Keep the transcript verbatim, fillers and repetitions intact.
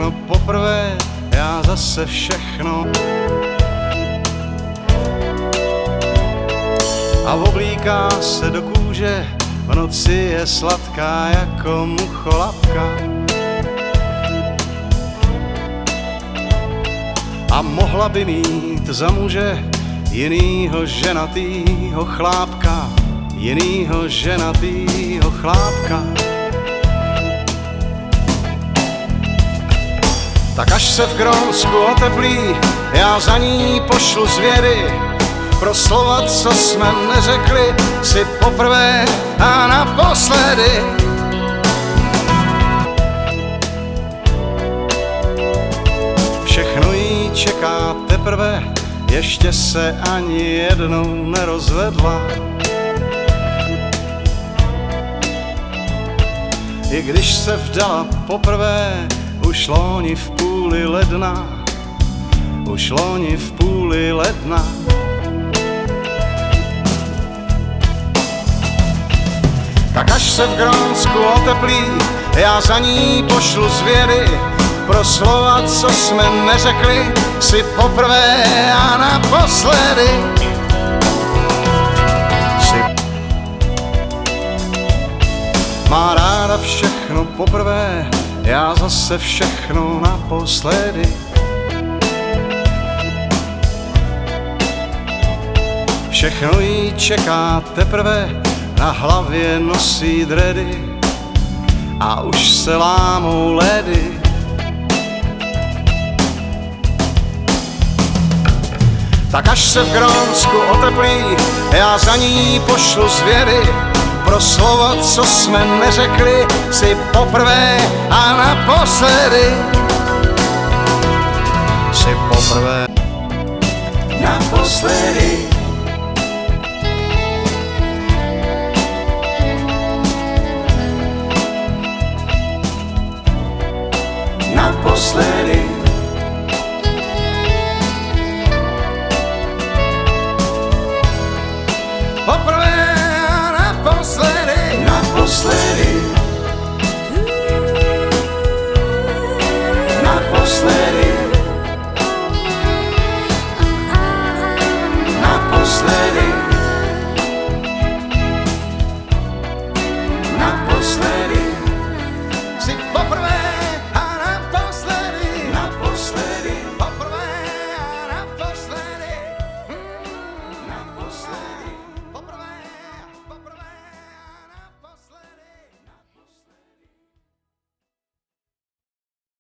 všechno poprvé, já zase všechno. A oblíká se do kůže, v noci je sladká jako mucholapka. A mohla by mít za muže jinýho ženatýho chlápka, jinýho ženatýho chlápka. Tak až se v Grónsku oteplí, já za ní pošlu zvěry, proslovat, co jsme neřekli si poprvé a naposledy. Všechno jí čeká teprve, ještě se ani jednou nerozvedla. I když se vdala poprvé, už loni v půli ledna, už loni v půli ledna. Tak až se v Grónsku oteplí, já za ní pošlu zvěry, proslovat, co jsme neřekli si poprvé a naposledy. Si má ráda všechno poprvé, já zase všechno naposledy. Všechno jí čeká teprve, na hlavě nosí dredy a už se lámou ledy. Tak až se v Grónsku oteplí, já za ní pošlu zvěry, proslovat, co jsme neřekli si poprvé a naposledy. Si poprvé, naposledy. Naposledy. Poprvé a naposledy. Naposledy. Naposledy. Naposledy.